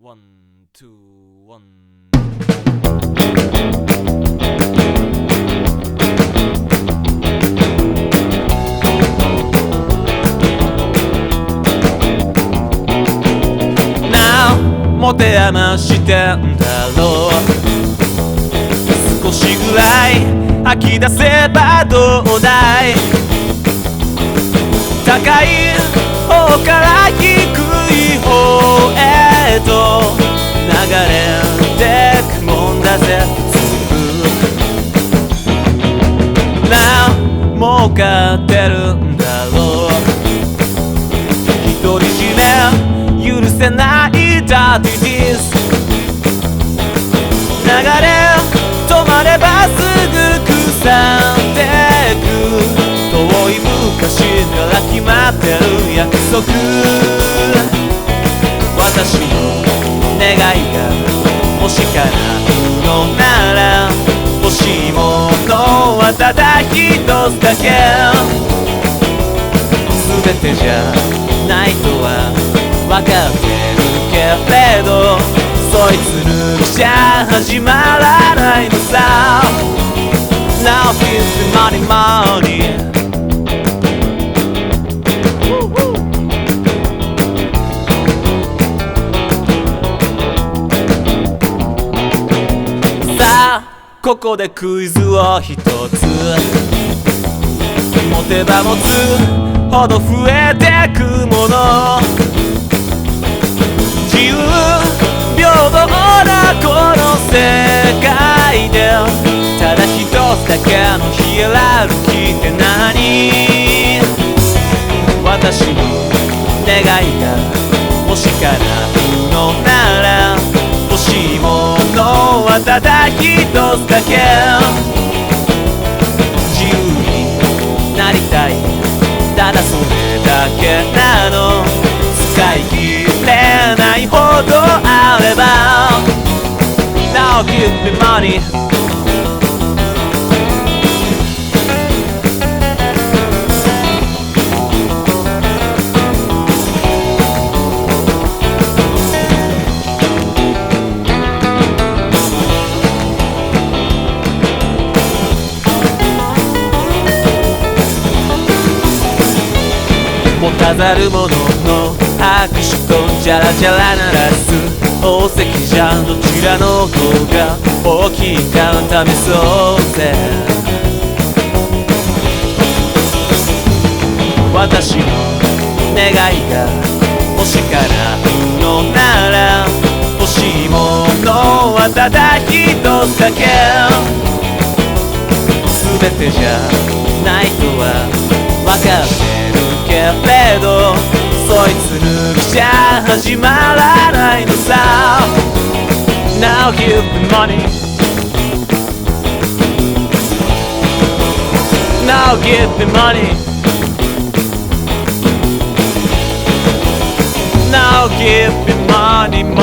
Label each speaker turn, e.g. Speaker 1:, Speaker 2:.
Speaker 1: ワン、ツー、ワン。なあ、持て余してんだろう。少しぐらい吐き出せばどうだい。高い方から低い方へと流れてくもんだぜ。なあ、儲かってるんだろう。独り占め許せないダーティーディス。流れ止まればすぐ腐ってく。遠い昔から決まってる約束。私の願いがもし叶うのなら、欲しいものはただ一つだけ。全てじゃないとは分かってるけれど、そいつ抜きじゃ始まらないのさ。Now give me money, money。ここでクイズを一つ。持てば持つほど増えてくもの。自由平等なこの世界で、ただ一つだけのヒエラルキーって何？私の願いがもし叶うのなら、欲しいものはただ一つだけ。自由になりたい、ただそれだけなの。使い切れないほどあれば Now give me money。持たざる者の拍手とジャラジャラ鳴らす宝石じゃどちらの方が大きいか試そうぜ。私の願いがもし叶うのなら、欲しいものはただ一つだけ。全てじゃないとは分かってけれど、そいつ抜きじゃ始まらないのさ。Now give me money。 Now give me money。 Now give me money